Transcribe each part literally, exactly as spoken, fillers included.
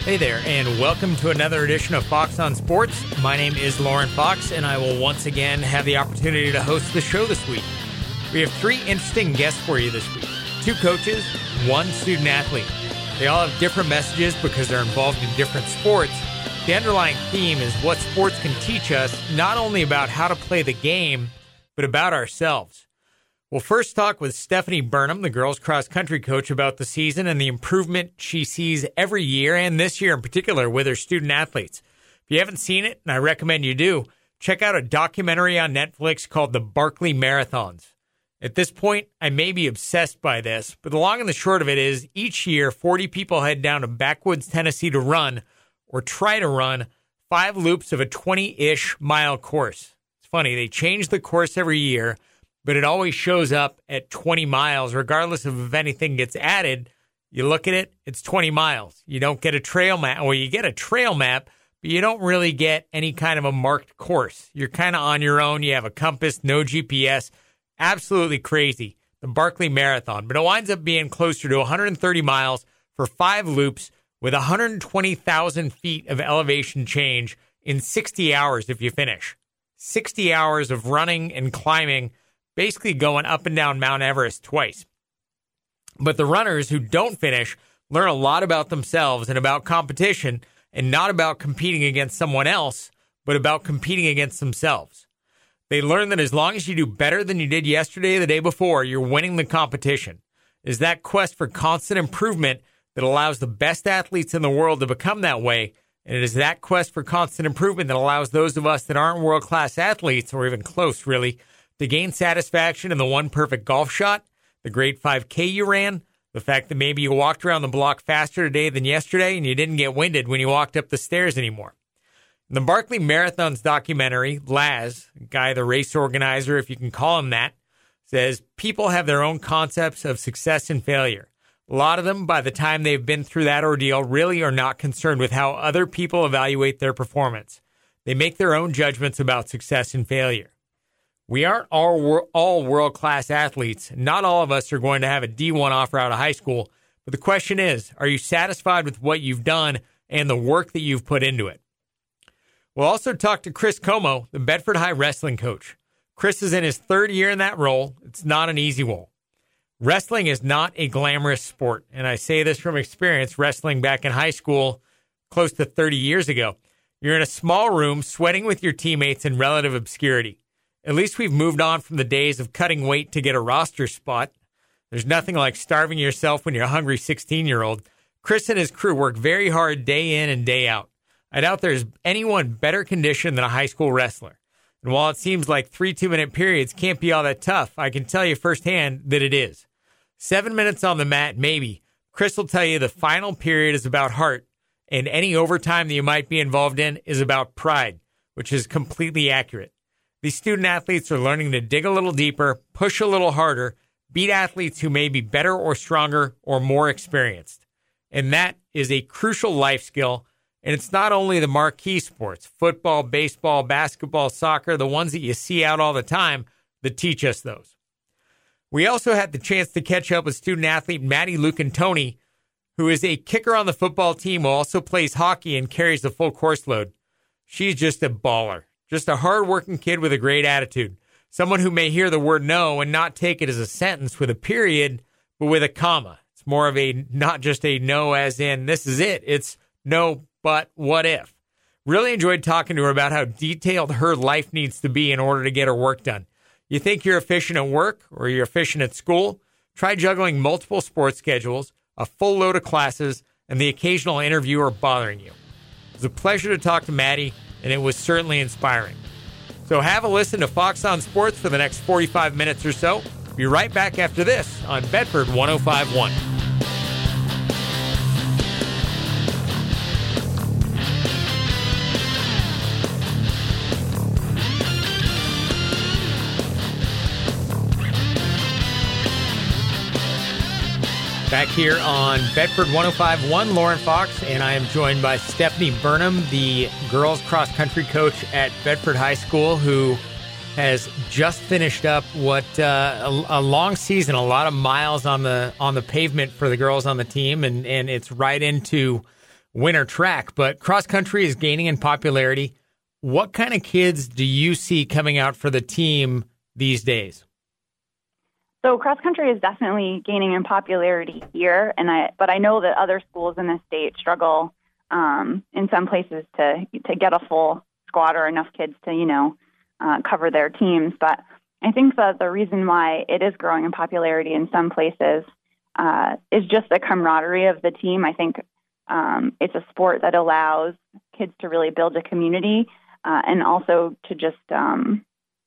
Hey there, and welcome to another edition of Fox on Sports. My name is Lauren Fox, and I will once again have the opportunity to host the show this week. We have three interesting guests for you this week. Two coaches, one student athlete. They all have different messages because they're involved in different sports. The underlying theme is what sports can teach us, not only about how to play the game, but about ourselves. We'll first talk with Stephanie Burnham, the girls cross-country coach, about the season and the improvement she sees every year, and this year in particular, with her student athletes. If you haven't seen it, and I recommend you do, check out a documentary on Netflix called The Barkley Marathons. At this point, I may be obsessed by this, but the long and the short of it is, each year, forty people head down to Backwoods, Tennessee to run, or try to run, five loops of a twenty-ish mile course. It's funny, they change the course every year, but it always shows up at twenty miles, regardless of if anything gets added. You look at it, it's twenty miles. You don't get a trail map, or you get a trail map, but you don't really get any kind of a marked course. You're kind of on your own. You have a compass, no G P S. Absolutely crazy, the Barkley Marathon. But it winds up being closer to one hundred thirty miles for five loops with one hundred twenty thousand feet of elevation change in sixty hours if you finish. sixty hours of running and climbing, basically going up and down Mount Everest twice. But the runners who don't finish learn a lot about themselves and about competition, and not about competing against someone else, but about competing against themselves. They learn that as long as you do better than you did yesterday or the day before, you're winning the competition. It's that quest for constant improvement that allows the best athletes in the world to become that way, and it is that quest for constant improvement that allows those of us that aren't world-class athletes, or even close, really, to gain satisfaction in the one perfect golf shot, the great five K you ran, the fact that maybe you walked around the block faster today than yesterday and you didn't get winded when you walked up the stairs anymore. In the Barkley Marathons documentary, Laz, guy, the race organizer, if you can call him that, says people have their own concepts of success and failure. A lot of them, by the time they've been through that ordeal, really are not concerned with how other people evaluate their performance. They make their own judgments about success and failure. We aren't all, all world-class athletes. Not all of us are going to have a D one offer out of high school. But the question is, are you satisfied with what you've done and the work that you've put into it? We'll also talk to Chris Como, the Bedford High wrestling coach. Chris is in his third year in that role. It's not an easy role. Wrestling is not a glamorous sport. And I say this from experience, wrestling back in high school close to thirty years ago. You're in a small room sweating with your teammates in relative obscurity. At least we've moved on from the days of cutting weight to get a roster spot. There's nothing like starving yourself when you're a hungry sixteen-year-old. Chris and his crew work very hard day in and day out. I doubt there's anyone better conditioned than a high school wrestler. And while it seems like three two-minute periods can't be all that tough, I can tell you firsthand that it is. Seven minutes on the mat, maybe. Chris will tell you the final period is about heart, and any overtime that you might be involved in is about pride, which is completely accurate. These student athletes are learning to dig a little deeper, push a little harder, beat athletes who may be better or stronger or more experienced. And that is a crucial life skill. And it's not only the marquee sports, football, baseball, basketball, soccer, the ones that you see out all the time, that teach us those. We also had the chance to catch up with student athlete Maddie Lucantoni, who is a kicker on the football team who also plays hockey and carries the full course load. She's just a baller. Just a hard-working kid with a great attitude. Someone who may hear the word no and not take it as a sentence with a period, but with a comma. It's more of a, not just a no as in, this is it. It's no, but what if? Really enjoyed talking to her about how detailed her life needs to be in order to get her work done. You think you're efficient at work or you're efficient at school? Try juggling multiple sports schedules, a full load of classes, and the occasional interviewer bothering you. It was a pleasure to talk to Maddie, and it was certainly inspiring. So have a listen to Fox on Sports for the next forty-five minutes or so. Be right back after this on Bedford one oh five point one. Back here on Bedford one oh five point one, Lauren Fox, and I am joined by Stephanie Burnham, the girls cross-country coach at Bedford High School, who has just finished up what uh, a, a long season, a lot of miles on the on the pavement for the girls on the team, and, and it's right into winter track, but cross country is gaining in popularity. What kind of kids do you see coming out for the team these days? So cross country is definitely gaining in popularity here, and I but I know that other schools in the state struggle um, in some places to to get a full squad or enough kids to you know uh, cover their teams. But I think that the reason why it is growing in popularity in some places uh, is just the camaraderie of the team. I think um, it's a sport that allows kids to really build a community uh, and also to just um,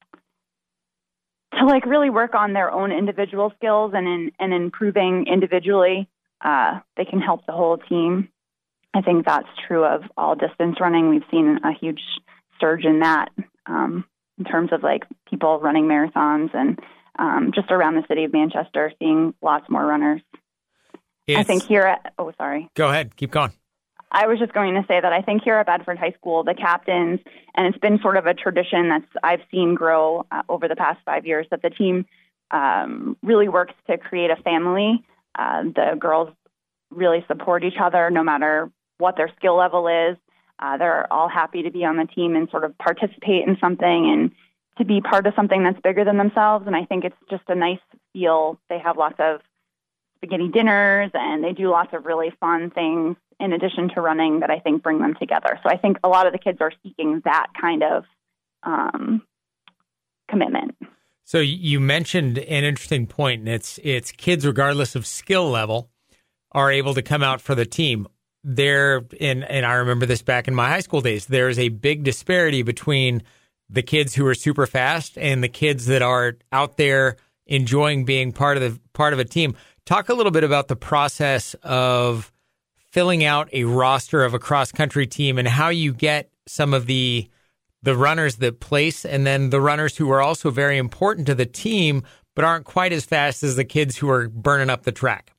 to like really work on their own individual skills and in and improving individually. Uh, they can help the whole team. I think that's true of all distance running. We've seen a huge surge in that um, in terms of like people running marathons and um, just around the city of Manchester, seeing lots more runners. It's, I think here at, oh, sorry. Go ahead. Keep going. I was just going to say that I think here at Bedford High School, the captains, and it's been sort of a tradition that's I've seen grow uh, over the past five years, that the team um, really works to create a family. Uh, the girls really support each other no matter what their skill level is. Uh, they're all happy to be on the team and sort of participate in something and to be part of something that's bigger than themselves. And I think it's just a nice feel. They have lots of spaghetti dinners and they do lots of really fun things in addition to running that I think bring them together. So I think a lot of the kids are seeking that kind of um, commitment. So you mentioned an interesting point, and it's it's kids, regardless of skill level, are able to come out for the team. There, and, and I remember this back in my high school days, there's a big disparity between the kids who are super fast and the kids that are out there enjoying being part of the part of a team. Talk a little bit about the process of filling out a roster of a cross-country team and how you get some of the the runners that place and then the runners who are also very important to the team but aren't quite as fast as the kids who are burning up the track.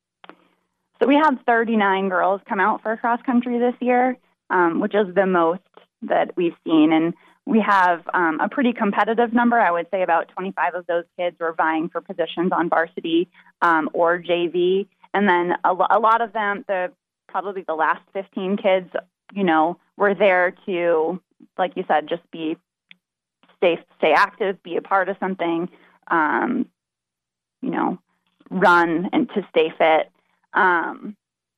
So we had thirty-nine girls come out for cross-country this year, um, which is the most that we've seen. And we have um, a pretty competitive number. I would say about twenty-five of those kids were vying for positions on varsity um, or J V. And then a, a lot of them, the probably the last fifteen kids, you know, were there to, like you said, just be stay stay active, be a part of something, um, you know, run and to stay fit. Um,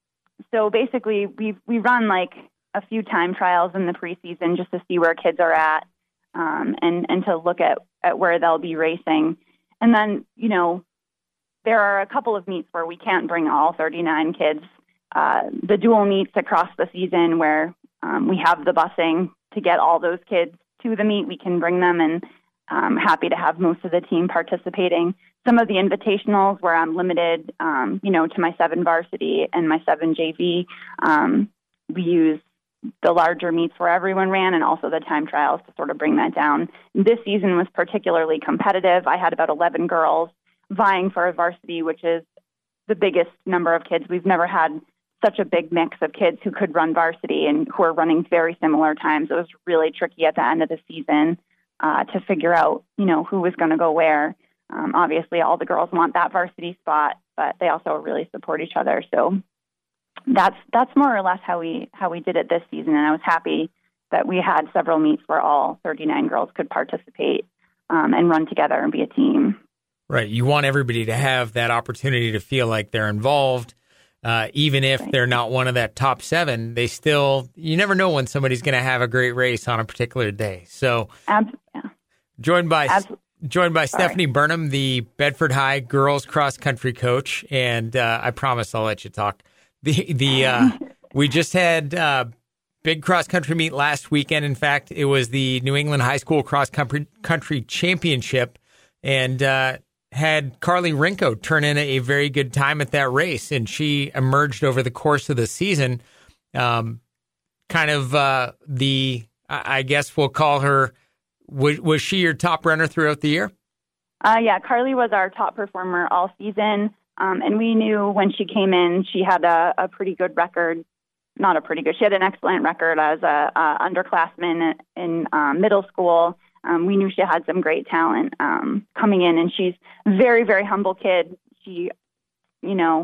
so basically, we we run like a few time trials in the preseason just to see where kids are at um, and and to look at at where they'll be racing, and then you know. There are a couple of meets where we can't bring all thirty-nine kids. Uh, the dual meets across the season where um, we have the busing to get all those kids to the meet, we can bring them, and I'm happy to have most of the team participating. Some of the invitationals where I'm limited, um, you know, to my seven varsity and my seven J V, um, we use the larger meets where everyone ran and also the time trials to sort of bring that down. This season was particularly competitive. I had about eleven girls vying for a varsity, which is the biggest number of kids. We've never had such a big mix of kids who could run varsity and who are running very similar times. It was really tricky at the end of the season uh, to figure out, you know, who was going to go where. Um, obviously, all the girls want that varsity spot, but they also really support each other. So that's that's more or less how we how we did it this season. And I was happy that we had several meets where all thirty-nine girls could participate um, and run together and be a team. Right. You want everybody to have that opportunity to feel like they're involved. Uh, even if right. they're not one of that top seven, they still, you never know when somebody's going to have a great race on a particular day. So Ab- yeah. joined by Ab- joined by Sorry. Stephanie Burnham, the Bedford High girls cross country coach. And uh, I promise I'll let you talk. The the uh, we just had uh, big cross country meet last weekend. In fact, it was the New England High School Cross Country, country Championship. And uh had Carly Rinko turn in a very good time at that race, and she emerged over the course of the season. Um, kind of uh, the, I guess we'll call her, was, was she your top runner throughout the year? Uh, yeah, Carly was our top performer all season, um, and we knew when she came in, she had a, a pretty good record. Not a pretty good, she had an excellent record as a, a underclassman in um, middle school. Um, we knew she had some great talent um, coming in, and she's a very, very humble kid. She, you know,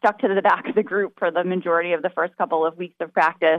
stuck to the back of the group for the majority of the first couple of weeks of practice.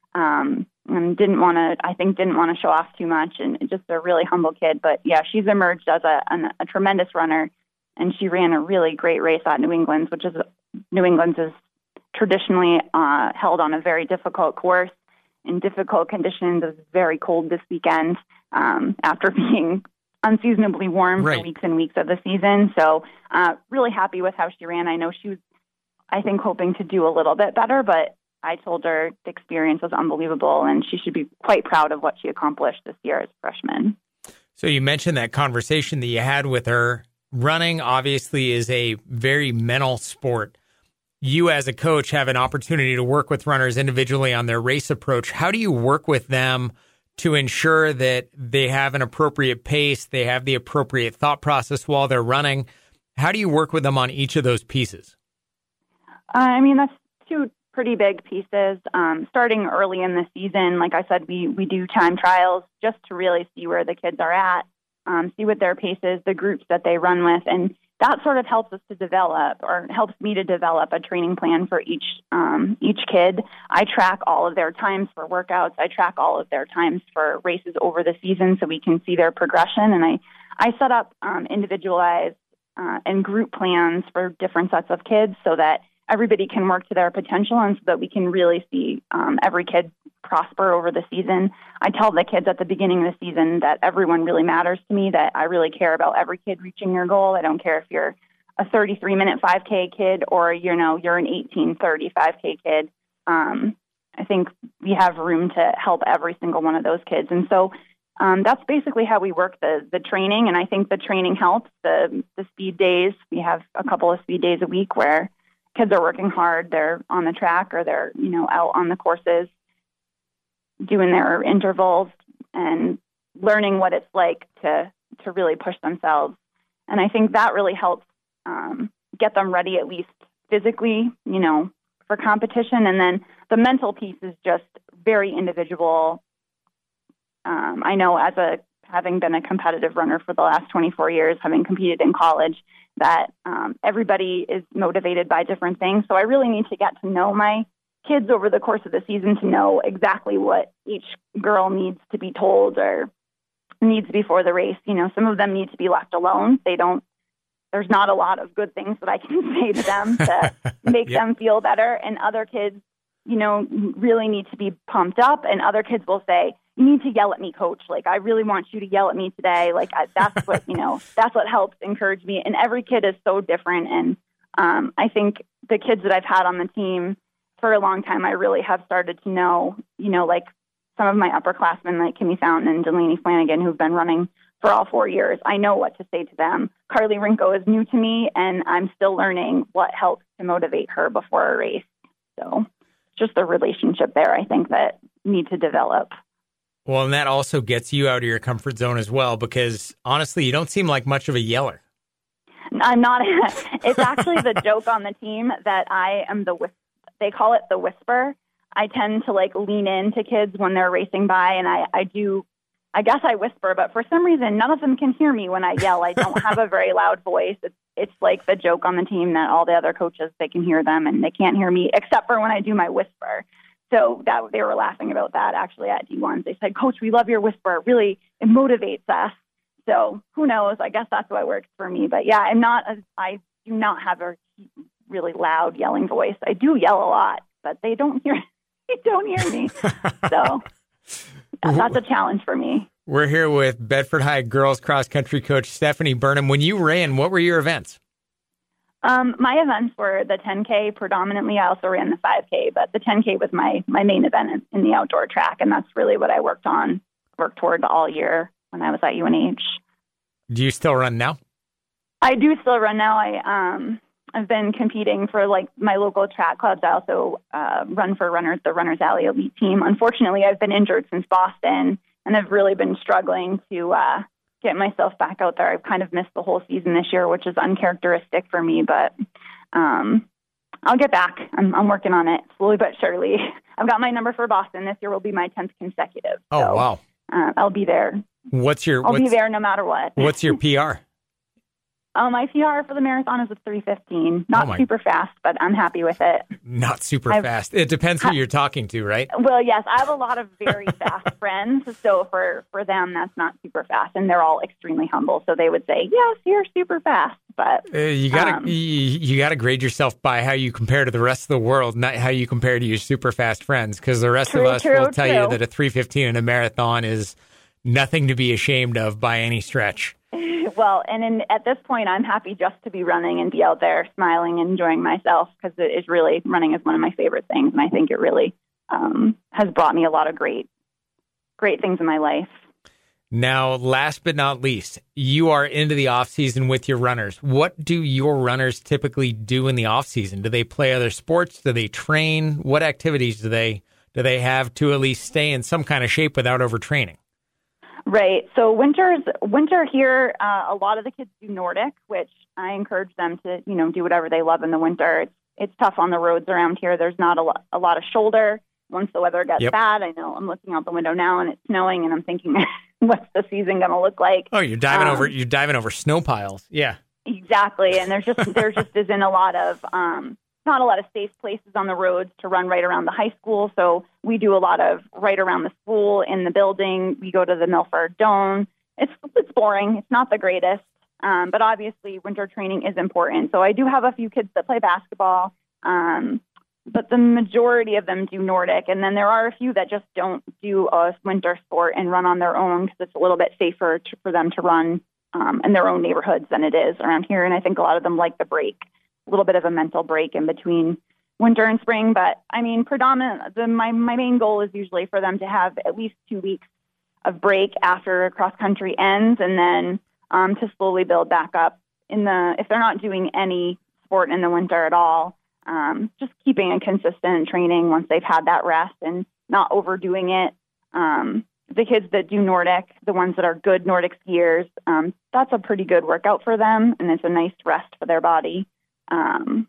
Um, and didn't want to, I think didn't want to show off too much, and just a really humble kid. But yeah, she's emerged as a, an, a tremendous runner, and she ran a really great race at New England's, which is New England's is traditionally uh, held on a very difficult course in difficult conditions. It was very cold this weekend um, after being unseasonably warm right. for weeks and weeks of the season. So uh, really happy with how she ran. I know she was, I think, hoping to do a little bit better, but I told her the experience was unbelievable, and she should be quite proud of what she accomplished this year as a freshman. So you mentioned that conversation that you had with her. Running, obviously, is a very mental sport. You, as a coach, have an opportunity to work with runners individually on their race approach. How do you work with them to ensure that they have an appropriate pace, they have the appropriate thought process while they're running? How do you work with them on each of those pieces? Uh, I mean, that's two pretty big pieces. Um, starting early in the season, like I said, we, we do time trials just to really see where the kids are at, um, see what their pace is, the groups that they run with, and that sort of helps us to develop, or helps me to develop, a training plan for each um, each kid. I track all of their times for workouts. I track all of their times for races over the season so we can see their progression. And I, I set up um, individualized uh, and group plans for different sets of kids so that everybody can work to their potential, and so that we can really see um, every kid prosper over the season. I tell the kids at the beginning of the season that everyone really matters to me, that I really care about every kid reaching their goal. I don't care if you're a thirty-three minute five K kid or, you know, you're an eighteen thirty five K kid. Um, I think we have room to help every single one of those kids. And so um, that's basically how we work the the training. And I think the training helps. The, the speed days, we have a couple of speed days a week where kids are working hard. They're on the track, or they're, you know, out on the courses doing their intervals and learning what it's like to, to really push themselves. And I think that really helps um, get them ready, at least physically, you know, for competition. And then the mental piece is just very individual. Um, I know, as a, having been a competitive runner for the last twenty-four years, having competed in college, that um, everybody is motivated by different things. So I really need to get to know my kids over the course of the season to know exactly what each girl needs to be told or needs before the race. You know, some of them need to be left alone. They don't, there's not a lot of good things that I can say to them to make yep. them feel better. And other kids, you know, really need to be pumped up. And other kids will say, you need to yell at me, coach. Like, I really want you to yell at me today. Like, I, that's what, you know, that's what helps encourage me. And every kid is so different. And um, I think the kids that I've had on the team for a long time, I really have started to know, you know, like some of my upperclassmen, like Kimmy Fountain and Delaney Flanagan, who've been running for all four years. I know what to say to them. Carly Rinko is new to me, and I'm still learning what helps to motivate her before a race. So just the relationship there, I think, that need to develop. Well, and that also gets you out of your comfort zone as well, because honestly, you don't seem like much of a yeller. I'm not. It's actually the joke on the team that I am the, they call it the whisper. I tend to like lean into kids when they're racing by, and I, I do, I guess I whisper, but for some reason, none of them can hear me when I yell. I don't have a very loud voice. It's, it's like the joke on the team that all the other coaches, they can hear them and they can't hear me, except for when I do my whisper. So that they were laughing about that actually at D one. They said, Coach, we love your whisper. It really, it motivates us. So who knows? I guess that's what works for me. But yeah, I'm not, a, I do not have a really loud yelling voice. I do yell a lot, but they don't hear, they don't hear me. So that's a challenge for me. We're here with Bedford High girls cross country coach Stephanie Burnham. When you ran, what were your events? Um, my events were the ten K predominantly. I also ran the five K, but the ten K was my, my main event in the outdoor track. And that's really what I worked on, worked toward all year when I was at U N H. Do you still run now? I do still run now. I, um, I've been competing for like my local track clubs. I also uh, run for runners, the Runners Alley Elite team. Unfortunately, I've been injured since Boston and I've really been struggling to uh, get myself back out there. I've kind of missed the whole season this year, which is uncharacteristic for me, but um, I'll get back. I'm, I'm working on it slowly but surely. I've got my number for Boston. This year will be my tenth consecutive. Oh, so, wow. Uh, I'll be there. What's your, I'll what's, be there no matter what. What's your P R? Oh, my P R for the marathon is a three fifteen. Not oh super fast, but I'm happy with it. Not super I've, fast. It depends who you're talking to, right? Well, yes, I have a lot of very fast friends, so for, for them, that's not super fast, and they're all extremely humble, so they would say, yes, you're super fast, but... Uh, you gotta um, you, you gotta grade yourself by how you compare to the rest of the world, not how you compare to your super fast friends, because the rest true, of us true, will tell true. you that a three fifteen in a marathon is nothing to be ashamed of by any stretch. Well, and in, at this point, I'm happy just to be running and be out there smiling and enjoying myself, because it is really, running is one of my favorite things, and I think it really um, has brought me a lot of great, great things in my life. Now, last but not least, you are into the off season with your runners. What do your runners typically do in the off season? Do they play other sports? Do they train? What activities do they do they have to at least stay in some kind of shape without overtraining? Right. So winters, winter here, uh, a lot of the kids do Nordic, which I encourage them to, you know, do whatever they love in the winter. It's, it's tough on the roads around here. There's not a lot, a lot of shoulder. Once the weather gets Yep. bad, I know I'm looking out the window now and it's snowing, and I'm thinking, what's the season going to look like? Oh, you're diving Um, over you're diving over snow piles. Yeah. Exactly. And there's just, there just isn't a lot of, um, not a lot of safe places on the roads to run right around the high school. So we do a lot of right around the school in the building. We go to the Milford Dome. It's, it's boring. It's not the greatest. Um, but obviously winter training is important. So I do have a few kids that play basketball. Um, but the majority of them do Nordic. And then there are a few that just don't do a winter sport and run on their own, because it's a little bit safer to, for them to run um, in their own neighborhoods than it is around here. And I think a lot of them like the break, a little bit of a mental break in between winter and spring. But I mean, predominant, the, my, my main goal is usually for them to have at least two weeks of break after cross country ends, and then um, to slowly build back up in the, if they're not doing any sport in the winter at all, um, just keeping a consistent training once they've had that rest and not overdoing it. Um, the kids that do Nordic, the ones that are good Nordic skiers, um, that's a pretty good workout for them, and it's a nice rest for their body. Um,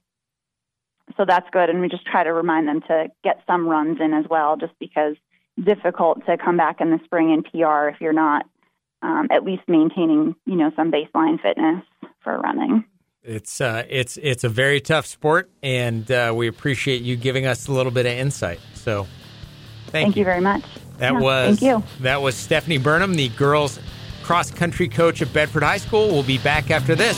so that's good. And we just try to remind them to get some runs in as well, just because it's difficult to come back in the spring and P R if you're not um, at least maintaining, you know, some baseline fitness for running. It's uh, it's it's a very tough sport, and uh, we appreciate you giving us a little bit of insight. So, thank, thank you. you very much. That yeah, was thank you. That was Stephanie Burnham, the girls cross country coach at Bedford High School. We'll be back after this.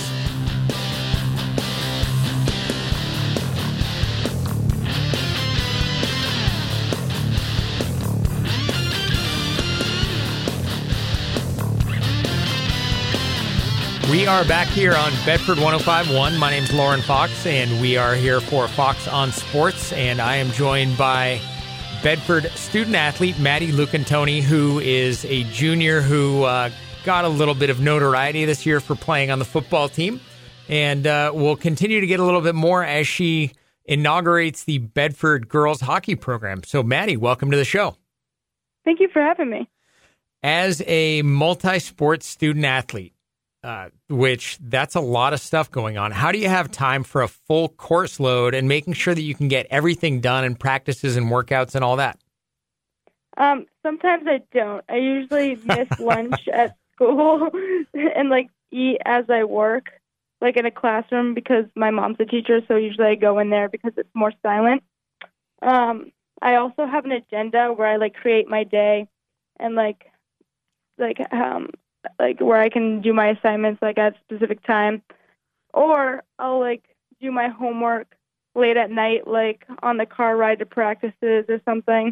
We are back here on Bedford one oh five point one. My name's Lauren Fox, and we are here for Fox on Sports, and I am joined by Bedford student athlete Maddie Lucantoni, who is a junior who uh, got a little bit of notoriety this year for playing on the football team, and uh, will continue to get a little bit more as she inaugurates the Bedford girls hockey program. So, Maddie, welcome to the show. Thank you for having me. As a multi-sport student athlete, Uh, which that's a lot of stuff going on. How do you have time for a full course load and making sure that you can get everything done and practices and workouts and all that? Um, sometimes I don't. I usually miss lunch at school and like eat as I work, like in a classroom, because my mom's a teacher. So usually I go in there because it's more silent. Um, I also have an agenda where I like create my day and like, like, um, like where I can do my assignments like at a specific time, or I'll like do my homework late at night, like on the car ride to practices or something.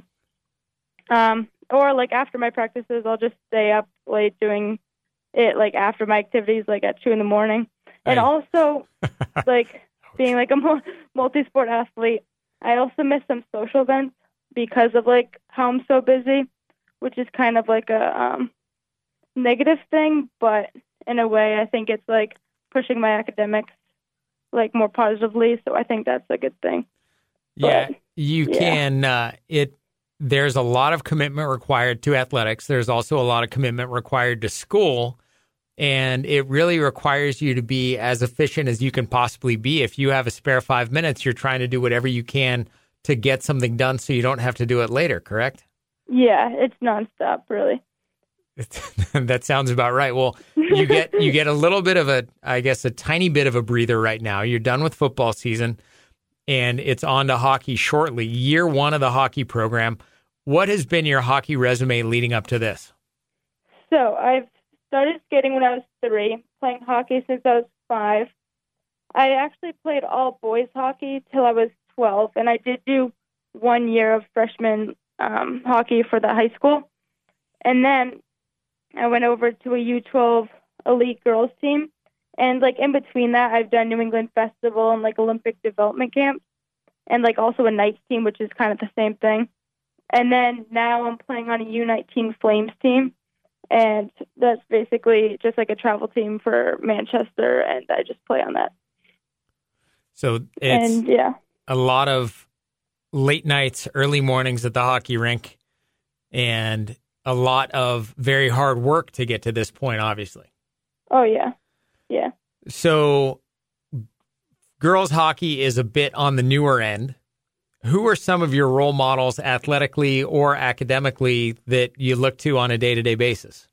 Um, or like after my practices, I'll just stay up late doing it like after my activities, like at two in the morning. And Right. also like being like a multi-sport athlete, I also miss some social events because of like how I'm so busy, which is kind of like a, um, negative thing, but in a way I think it's like pushing my academics like more positively, so I think that's a good thing. Yeah, But, you yeah. can uh it there's a lot of commitment required to athletics. There's also a lot of commitment required to school, and it really requires you to be as efficient as you can possibly be. If you have a spare five minutes, you're trying to do whatever you can to get something done so you don't have to do it later, correct? Yeah, it's nonstop, really. That sounds about right. Well, you get you get a little bit of a, I guess, a tiny bit of a breather right now. You're done with football season, and it's on to hockey shortly. Year one of the hockey program. What has been your hockey resume leading up to this? So I've started skating when I was three, playing hockey since I was five. I actually played all boys hockey till I was twelve, and I did do one year of freshman um, hockey for the high school. And then I went over to a U twelve elite girls team. And, like, in between that, I've done New England Festival and, like, Olympic development camps and, like, also a Knights team, which is kind of the same thing. And then now I'm playing on a U nineteen Flames team. And that's basically just like a travel team for Manchester, and I just play on that. So it's and, yeah. a lot of late nights, early mornings at the hockey rink, and a lot of very hard work to get to this point, obviously. Oh, yeah. Yeah. So girls hockey is a bit on the newer end. Who are some of your role models athletically or academically that you look to on a day-to-day basis?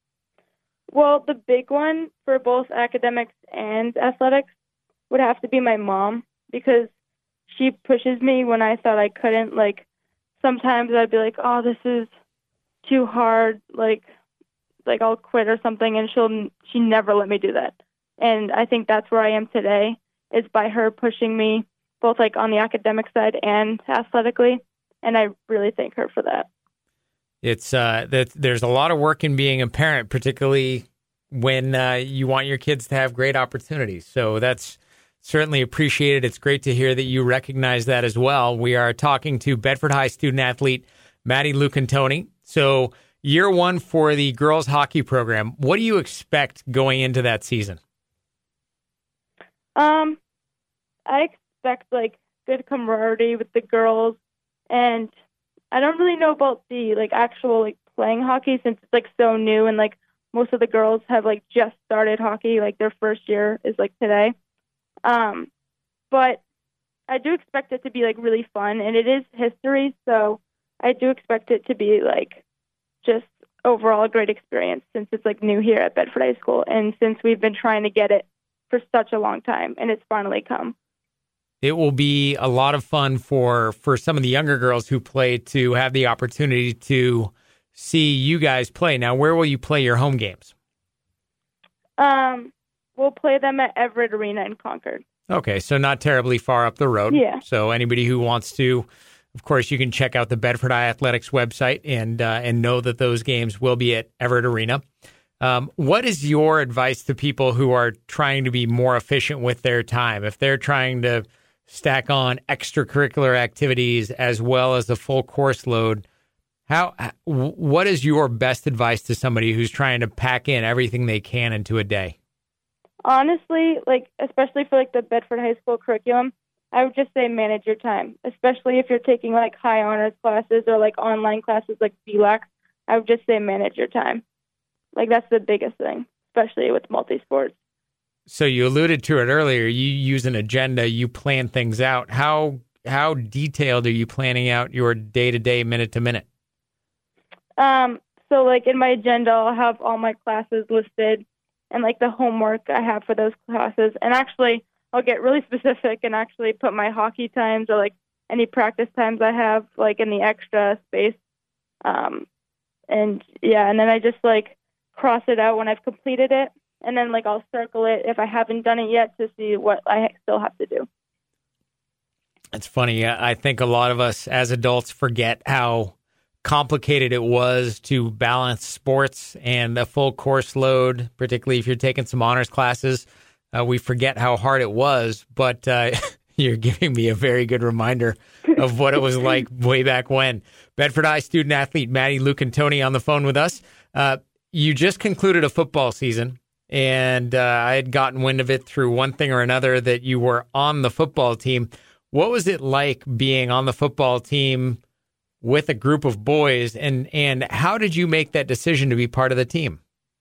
Well, the big one for both academics and athletics would have to be my mom, because she pushes me when I thought I couldn't. Like, sometimes I'd be like, oh, this is too hard, like, like I'll quit or something, and she'll she never let me do that. And I think that's where I am today, is by her pushing me both like on the academic side and athletically, and I really thank her for that. It's uh, that there's a lot of work in being a parent, particularly when uh, you want your kids to have great opportunities. So that's certainly appreciated. It's great to hear that you recognize that as well. We are talking to Bedford High student athlete Maddie Lucantoni. So year one for the girls hockey program. What do you expect going into that season? Um, I expect like good camaraderie with the girls, and I don't really know about the like actual like playing hockey, since it's like so new, and like most of the girls have like just started hockey, like their first year is like today. Um, but I do expect it to be like really fun, and it is history, so I do expect it to be like just overall a great experience, since it's like new here at Bedford High School, and since we've been trying to get it for such a long time, and it's finally come. It will be a lot of fun for, for some of the younger girls who play to have the opportunity to see you guys play. Now, where will you play your home games? Um, we'll play them at Everett Arena in Concord. Okay, so not terribly far up the road. Yeah. So anybody who wants to, of course, you can check out the Bedford High Athletics website and uh, and know that those games will be at Everett Arena. Um, what is your advice to people who are trying to be more efficient with their time? If they're trying to stack on extracurricular activities as well as the full course load, how what is your best advice to somebody who's trying to pack in everything they can into a day? Honestly, like especially for like the Bedford High School curriculum, I would just say manage your time, especially if you're taking like high honors classes or like online classes like B LAC. I would just say manage your time. Like that's the biggest thing, especially with multi-sports. So you alluded to it earlier. You use an agenda. You plan things out. How how detailed are you planning out your day-to-day, minute-to-minute? Um, so, like, in my agenda, I'll have all my classes listed and, like, the homework I have for those classes. And actually, I'll get really specific and actually put my hockey times or, like, any practice times I have, like, in the extra space. Um, and, yeah, and then I just, like, cross it out when I've completed it. And then, like, I'll circle it if I haven't done it yet to see what I still have to do. It's funny. I think a lot of us as adults forget how complicated it was to balance sports and a full course load, particularly if you're taking some honors classes. Uh, we forget how hard it was, but uh, you're giving me a very good reminder of what it was like way back when. Bedford High student athlete Maddie Lucantoni on the phone with us. Uh, you just concluded a football season. And uh, I had gotten wind of it through one thing or another that you were on the football team. What was it like being on the football team with a group of boys, and, and how did you make that decision to be part of the team?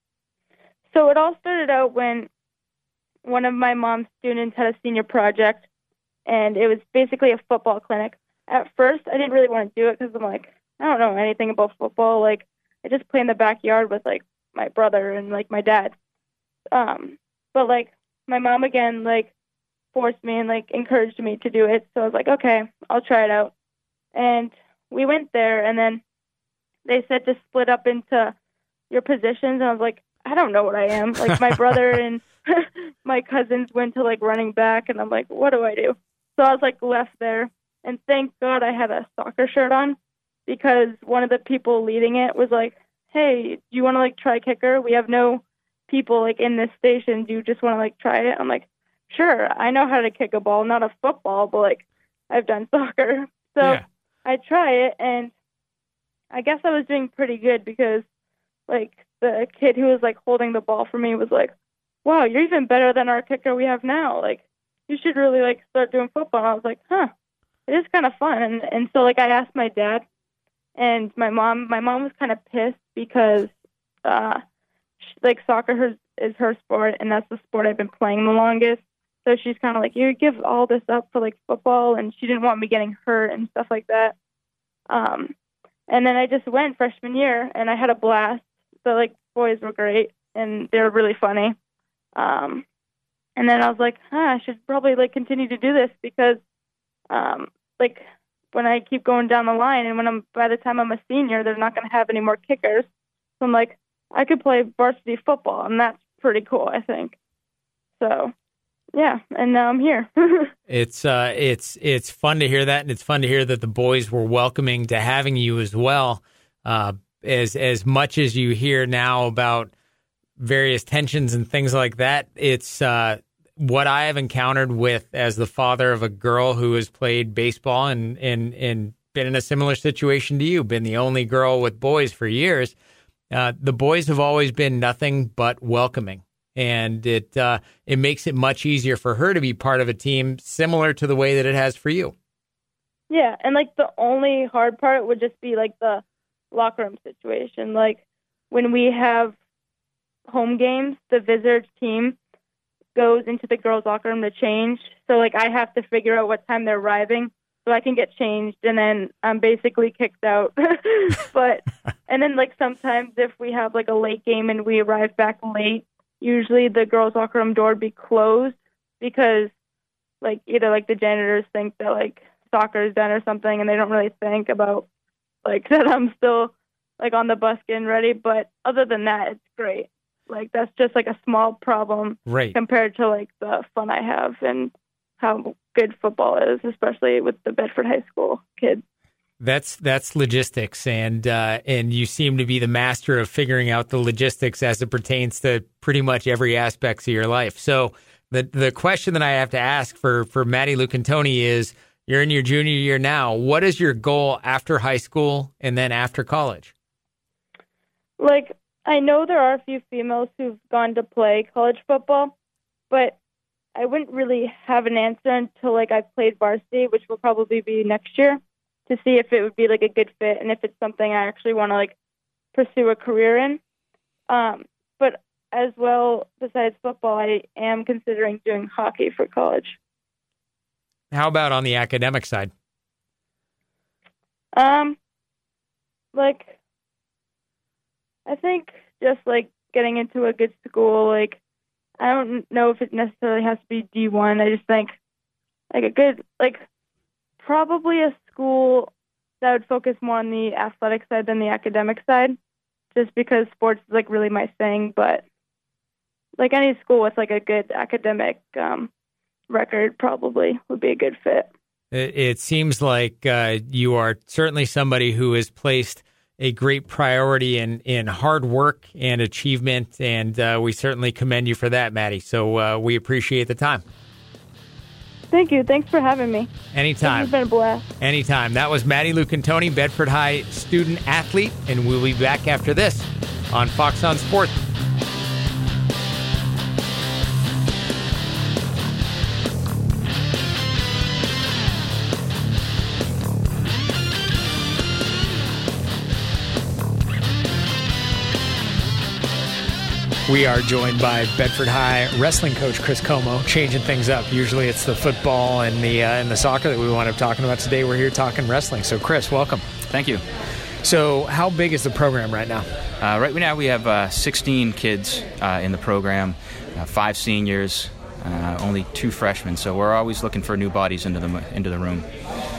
So it all started out when one of my mom's students had a senior project, and it was basically a football clinic. At first, I didn't really want to do it because I'm like, I don't know anything about football. Like, I just play in the backyard with like my brother and like my dad. Um, but like my mom again, like forced me and like encouraged me to do it. So I was like, okay, I'll try it out. And we went there, and then they said to split up into your positions. And I was like, I don't know what I am. Like my brother and my cousins went to like running back, and I'm like, what do I do? So I was like left there. And thank God I had a soccer shirt on, because one of the people leading it was like, hey, do you want to like try kicker? We have no people like in this station. Do you just want to like try it? I'm like, sure, I know how to kick a ball, not a football, but like I've done soccer. So yeah. I try it, and I guess I was doing pretty good, because like the kid who was like holding the ball for me was like, wow, you're even better than our kicker we have now. Like, you should really like start doing football. And I was like, huh, it is kind of fun. And and so like I asked my dad and my mom. My mom was kind of pissed because uh, she, like soccer her, is her sport, and that's the sport I've been playing the longest. So she's kind of like, you give all this up for like football, and she didn't want me getting hurt and stuff like that. Um, and then I just went freshman year, and I had a blast. The like boys were great, and they were really funny. Um, and then I was like, huh, I should probably like continue to do this, because um, like when I keep going down the line, and when I'm by the time I'm a senior, they're not going to have any more kickers. So I'm like, I could play varsity football, and that's pretty cool, I think. So. Yeah, and now I'm here. it's uh, it's it's fun to hear that, and it's fun to hear that the boys were welcoming to having you as well. Uh, as as much as you hear now about various tensions and things like that, it's uh, what I have encountered with as the father of a girl who has played baseball and and and been in a similar situation to you, been the only girl with boys for years. Uh, the boys have always been nothing but welcoming. And it uh, it makes it much easier for her to be part of a team similar to the way that it has for you. Yeah, and like the only hard part would just be like the locker room situation. Like when we have home games, the visitor team goes into the girls' locker room to change. So like I have to figure out what time they're arriving so I can get changed, and then I'm basically kicked out. But and then like sometimes if we have like a late game and we arrive back late, usually the girls' locker room door would be closed, because like either like the janitors think that like soccer is done or something, and they don't really think about like that I'm still like on the bus getting ready. But other than that, it's great. Like that's just like a small problem right. compared to like the fun I have and how good football is, especially with the Bedford High School kids. That's that's logistics, and uh, and you seem to be the master of figuring out the logistics as it pertains to pretty much every aspect of your life. So the the question that I have to ask for for Maddie Lucantoni is: you're in your junior year now. What is your goal after high school and then after college? Like I know there are a few females who've gone to play college football, but I wouldn't really have an answer until like I've played varsity, which will probably be next year, to see if it would be like a good fit and if it's something I actually want to like pursue a career in. Um, but as well, besides football, I am considering doing hockey for college. How about on the academic side? Um, like, I think just like getting into a good school, like, I don't know if it necessarily has to be D one. I just think like a good, like, probably a school that would focus more on the athletic side than the academic side, just because sports is like really my thing. But like any school with like a good academic um, record probably would be a good fit. It, it seems like uh, you are certainly somebody who has placed a great priority in, in hard work and achievement, and uh, we certainly commend you for that, Maddie. So uh, we appreciate the time. Thank you. Thanks for having me. Anytime. It's been a blast. Anytime. That was Maddie Lucantoni, Bedford High student athlete, and we'll be back after this on Fox on Sports. We are joined by Bedford High wrestling coach Chris Como, changing things up. Usually it's the football and the uh, and the soccer that we wind up talking about. Today we're here talking wrestling. So Chris, welcome. Thank you. So how big is the program right now? Uh, right now we have uh, sixteen kids uh, in the program, uh, five seniors, uh, only two freshmen. So we're always looking for new bodies into the into the room.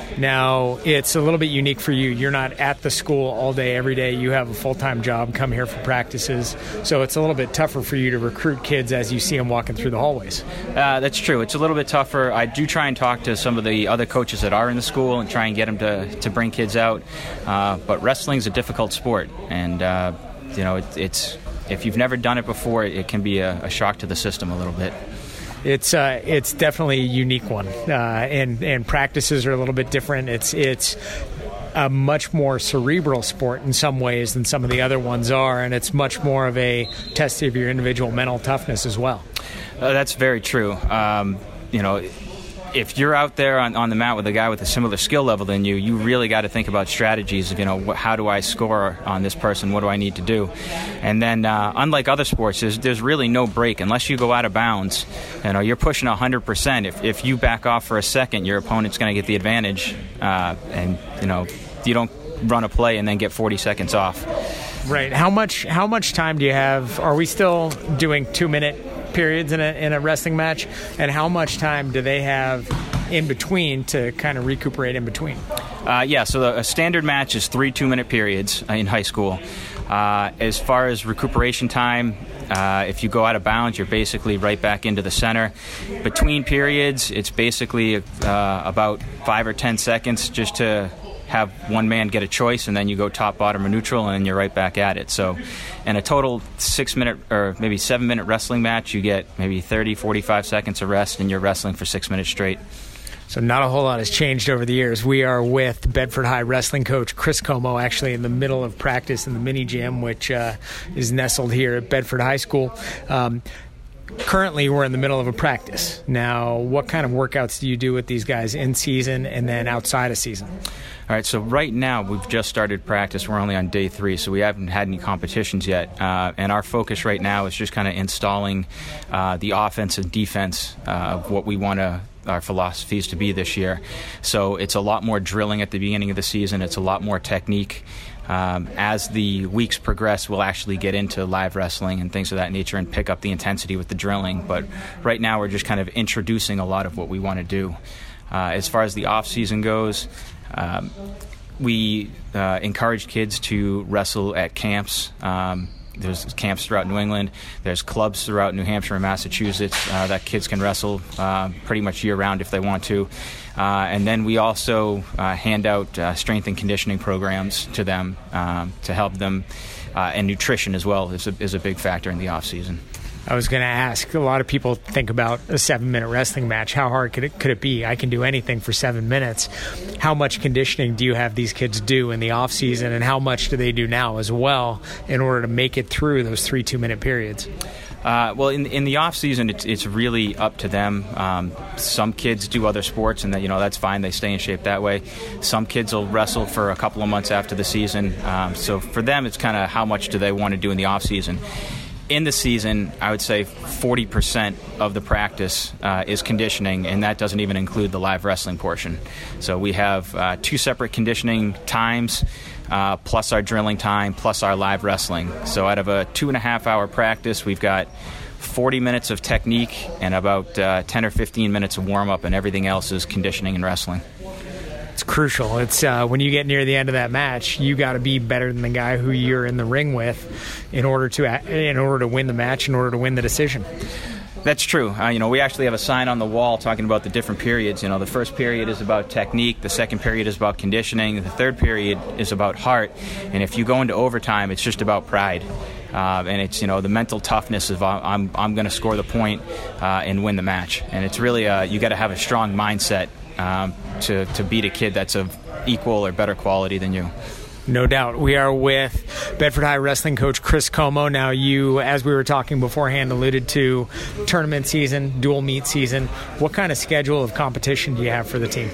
Now, it's a little bit unique for you. You're not at the school all day, every day. You have a full-time job, come here for practices. So it's a little bit tougher for you to recruit kids as you see them walking through the hallways. Uh, that's true. It's a little bit tougher. I do try and talk to some of the other coaches that are in the school and try and get them to, to bring kids out. Uh, but wrestling is a difficult sport. And, uh, you know, it, it's if you've never done it before, it can be a, a shock to the system a little bit. It's uh, it's definitely a unique one, uh, and and practices are a little bit different. It's it's a much more cerebral sport in some ways than some of the other ones are, and it's much more of a test of your individual mental toughness as well. Uh, that's very true. Um, you know, if you're out there on, on the mat with a guy with a similar skill level than you, you really got to think about strategies of, you know, wh- how do I score on this person? What do I need to do? And then, uh, unlike other sports, there's, there's really no break. Unless you go out of bounds, you know, you're pushing one hundred percent. If, if you back off for a second, your opponent's going to get the advantage. Uh, and, you know, you don't run a play and then get forty seconds off. Right. How much, how much time do you have? Are we still doing two-minute periods in a in a wrestling match, and how much time do they have in between to kind of recuperate in between? Uh, yeah, so the, a standard match is three two-minute periods in high school. Uh, as far as recuperation time, uh, if you go out of bounds, you're basically right back into the center. Between periods, it's basically uh, about five or ten seconds just to have one man get a choice, and then you go top, bottom, or neutral, and then you're right back at it. So in a total six-minute or maybe seven-minute wrestling match, you get maybe thirty, forty-five seconds of rest, and you're wrestling for six minutes straight. So not a whole lot has changed over the years. We are with Bedford High wrestling coach Chris Como, actually in the middle of practice in the mini gym, which uh, is nestled here at Bedford High School. Um, Currently, we're in the middle of a practice. Now, what kind of workouts do you do with these guys in season and then outside of season? All right, so right now we've just started practice. We're only on day three, so we haven't had any competitions yet. Uh, and our focus right now is just kind of installing uh, the offense and defense uh, of what we want to our philosophies to be this year. So it's a lot more drilling at the beginning of the season. It's a lot more technique. Um, as the weeks progress, we'll actually get into live wrestling and things of that nature and pick up the intensity with the drilling. But right now we're just kind of introducing a lot of what we want to do. Uh, as far as the off-season goes, um, we uh, encourage kids to wrestle at camps. Um, There's camps throughout New England. There's clubs throughout New Hampshire and Massachusetts uh, that kids can wrestle uh, pretty much year-round if they want to. Uh, and then we also uh, hand out uh, strength and conditioning programs to them um, to help them. Uh, and nutrition as well is a, is a big factor in the off-season. I was going to ask, a lot of people think about a seven-minute wrestling match. How hard could it, could it be? I can do anything for seven minutes. How much conditioning do you have these kids do in the off-season, and how much do they do now as well in order to make it through those three two-minute periods? Uh, well, in in the off season, it's it's really up to them. Um, some kids do other sports, and that you know that's fine. They stay in shape that way. Some kids will wrestle for a couple of months after the season. Um, so for them, it's kind of how much do they want to do in the off season. In the season, I would say forty percent of the practice uh, is conditioning, and that doesn't even include the live wrestling portion. So we have uh, two separate conditioning times, uh, plus our drilling time, plus our live wrestling. So out of a two and a half hour practice, we've got forty minutes of technique and about uh, ten or fifteen minutes of warm-up, and everything else is conditioning and wrestling. It's crucial. It's uh, when you get near the end of that match, you got to be better than the guy who you're in the ring with in order to in order to win the match, in order to win the decision. That's true. Uh, you know, we actually have a sign on the wall talking about the different periods. You know, the first period is about technique, the second period is about conditioning, the third period is about heart, and if you go into overtime, it's just about pride. Uh, and it's, you know, the mental toughness of uh, I'm I'm going to score the point uh, and win the match. And it's really uh, you got to have a strong mindset um, to to beat a kid that's of equal or better quality than you. No doubt. We are with Bedford High wrestling coach Chris Como. Now, you, as we were talking beforehand, alluded to tournament season, dual meet season. What kind of schedule of competition do you have for the team?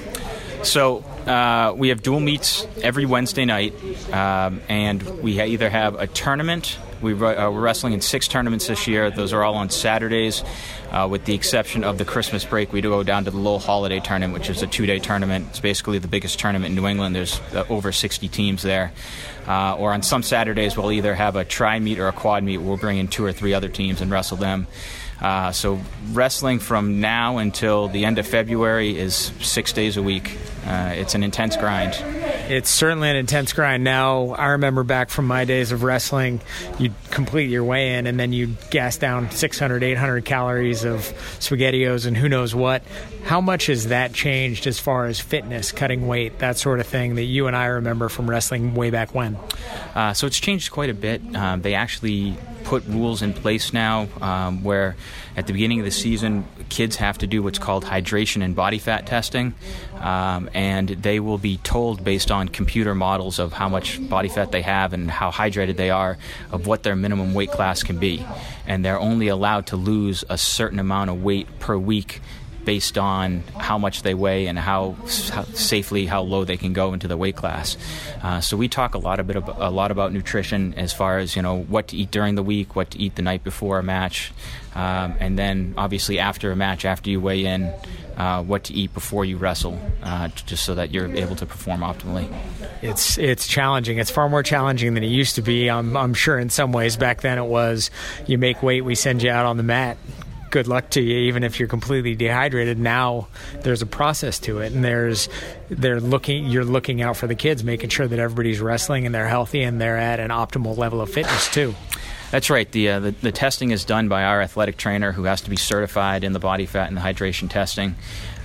So uh, we have dual meets every Wednesday night, um, and we ha- either have a tournament We, uh, we're wrestling in six tournaments this year. Those are all on Saturdays, uh, with the exception of the Christmas break. We do go down to the Lowell Holiday Tournament, which is a two-day tournament. It's basically the biggest tournament in New England. There's uh, over sixty teams there. Uh, or on some Saturdays, we'll either have a tri-meet or a quad meet. We'll bring in two or three other teams and wrestle them. Uh, so wrestling from now until the end of February is six days a week. Uh, it's an intense grind. It's certainly an intense grind. Now, I remember back from my days of wrestling, you'd complete your weigh-in and then you'd gas down six hundred, eight hundred calories of SpaghettiOs and who knows what. How much has that changed as far as fitness, cutting weight, that sort of thing that you and I remember from wrestling way back when? Uh, so it's changed quite a bit. Um, they actually put rules in place now um, where at the beginning of the season, kids have to do what's called hydration and body fat testing, um, and they will be told based on computer models of how much body fat they have and how hydrated they are of what their minimum weight class can be. And they're only allowed to lose a certain amount of weight per week based on how much they weigh and how, how safely, how low they can go into the weight class. Uh, so we talk a lot a bit about, a lot about nutrition as far as, you know, what to eat during the week, what to eat the night before a match, um, and then obviously after a match, after you weigh in, uh, what to eat before you wrestle, uh, just so that you're able to perform optimally. It's it's challenging. It's far more challenging than it used to be. I'm, I'm sure in some ways back then it was, you make weight, we send you out on the mat. Good luck to you, even if you're completely dehydrated. Now there's a process to it, and there's they're looking you're looking out for the kids, making sure that everybody's wrestling and they're healthy and they're at an optimal level of fitness too. That's right. The, uh, the the testing is done by our athletic trainer, who has to be certified in the body fat and the hydration testing.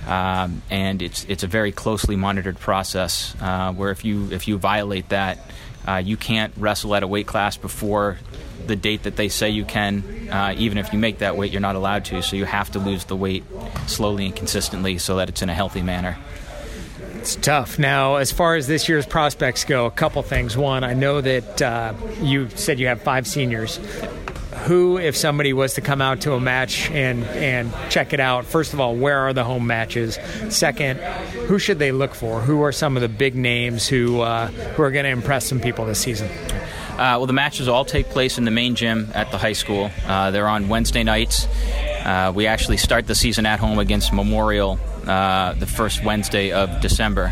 Um, and it's it's a very closely monitored process uh, where if you if you violate that, uh, you can't wrestle at a weight class before the date that they say you can. Uh, even if you make that weight, you're not allowed to. So you have to lose the weight slowly and consistently so that it's in a healthy manner. It's tough. Now, as far as this year's prospects go, a couple things. One, I know that uh, you said you have five seniors. Who, if somebody was to come out to a match and, and check it out, first of all, where are the home matches? Second, who should they look for? Who are some of the big names who, uh, who are going to impress some people this season? Uh, well, the matches all take place in the main gym at the high school. Uh, they're on Wednesday nights. Uh, we actually start the season at home against Memorial uh, the first Wednesday of December.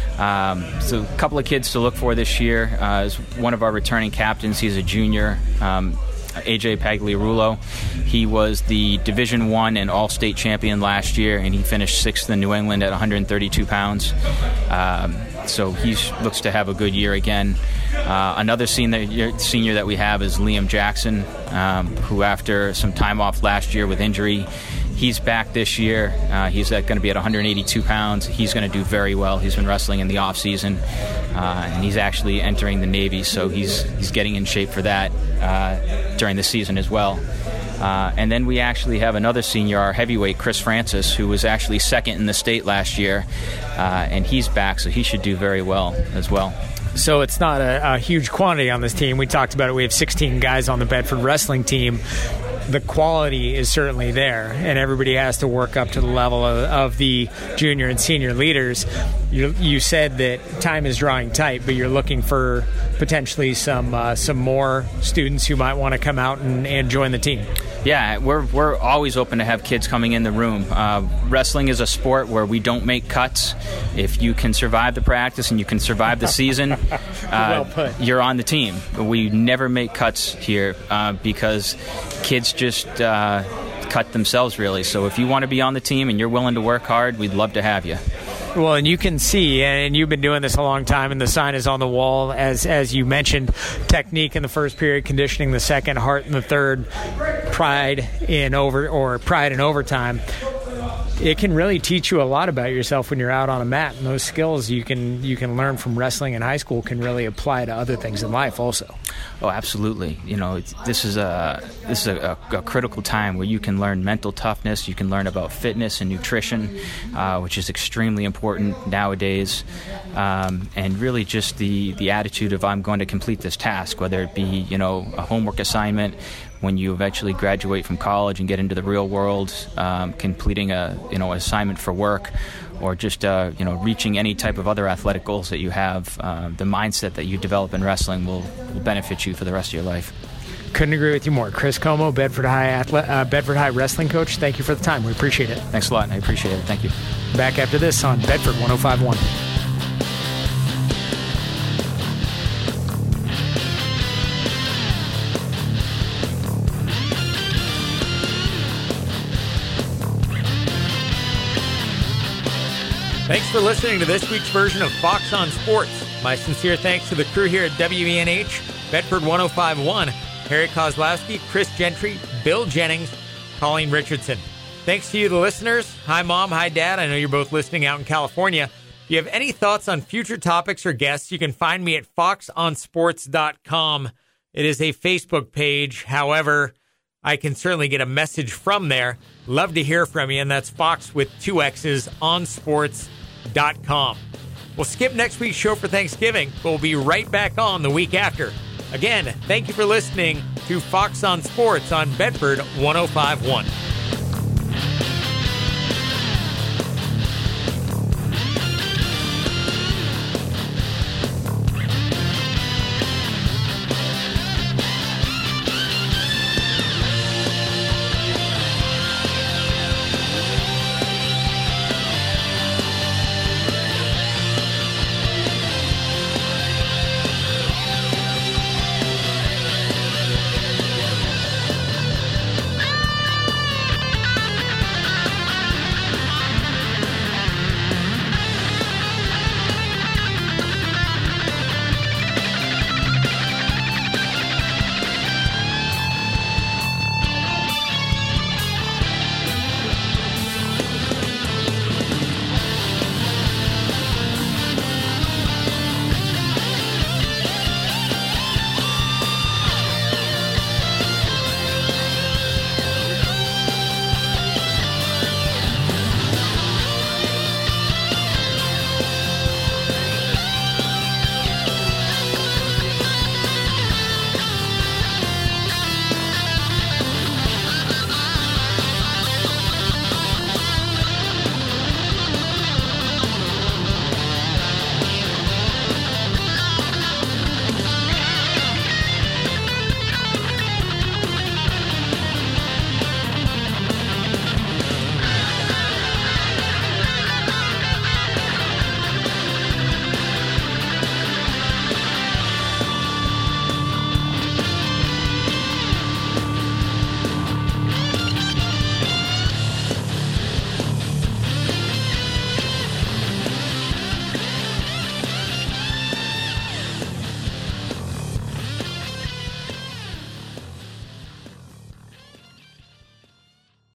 Um, so a couple of kids to look for this year uh, is one of our returning captains. He's a junior, um, A J Pagliarulo. He was the Division One and All-State champion last year, and he finished sixth in New England at one hundred thirty-two pounds. Um, so he looks to have a good year again. Uh, another senior, senior that we have is Liam Jackson, um, who after some time off last year with injury, he's back this year. Uh, he's going to be at one hundred eighty-two pounds. He's going to do very well. He's been wrestling in the off season, uh, and he's actually entering the Navy, so he's he's getting in shape for that uh, during the season as well. Uh, and then we actually have another senior, our heavyweight, Chris Francis, who was actually second in the state last year, uh, and he's back, so he should do very well as well. So it's not a, a huge quantity on this team. We talked about it. We have sixteen guys on the Bedford wrestling team. The quality is certainly there, and everybody has to work up to the level of, of the junior and senior leaders. You, you said that time is drawing tight, but you're looking for potentially some uh, some more students who might want to come out and, and join the team. Yeah, we're we're always open to have kids coming in the room. Uh, wrestling is a sport where we don't make cuts. If you can survive the practice and you can survive the season, uh, well put. You're on the team. We never make cuts here uh, because kids just uh, cut themselves, really. So if you want to be on the team and you're willing to work hard, we'd love to have you. Well, and you can see, and you've been doing this a long time, and the sign is on the wall, as as you mentioned, technique in the first period, conditioning the second, heart in the third, pride in over or pride in overtime. It can really teach you a lot about yourself when you're out on a mat, and those skills you can you can learn from wrestling in high school can really apply to other things in life also. Oh, absolutely. You know, it's, this is a this is a, a, a critical time where you can learn mental toughness. You can learn about fitness and nutrition, uh, which is extremely important nowadays, um, and really just the the attitude of I'm going to complete this task, whether it be you know a homework assignment. When you eventually graduate from college and get into the real world, um, completing a you know assignment for work, or just uh, you know reaching any type of other athletic goals that you have, uh, the mindset that you develop in wrestling will, will benefit you for the rest of your life. Couldn't agree with you more. Chris Como, Bedford High athlete, uh, Bedford High wrestling coach. Thank you for the time. We appreciate it. Thanks a lot. I appreciate it. Thank you. Back after this on Bedford one oh five point one. Thanks for listening to this week's version of Fox on Sports. My sincere thanks to the crew here at W E N H, Bedford one oh five point one, Harry Kozlowski, Chris Gentry, Bill Jennings, Colleen Richardson. Thanks to you, the listeners. Hi, Mom. Hi, Dad. I know you're both listening out in California. If you have any thoughts on future topics or guests, you can find me at fox on sports dot com. It is a Facebook page. However, I can certainly get a message from there. Love to hear from you, and that's Fox with two X's on sports dot com. We'll skip next week's show for Thanksgiving, but we'll be right back on the week after. Again, thank you for listening to Fox on Sports on Bedford one oh five point one.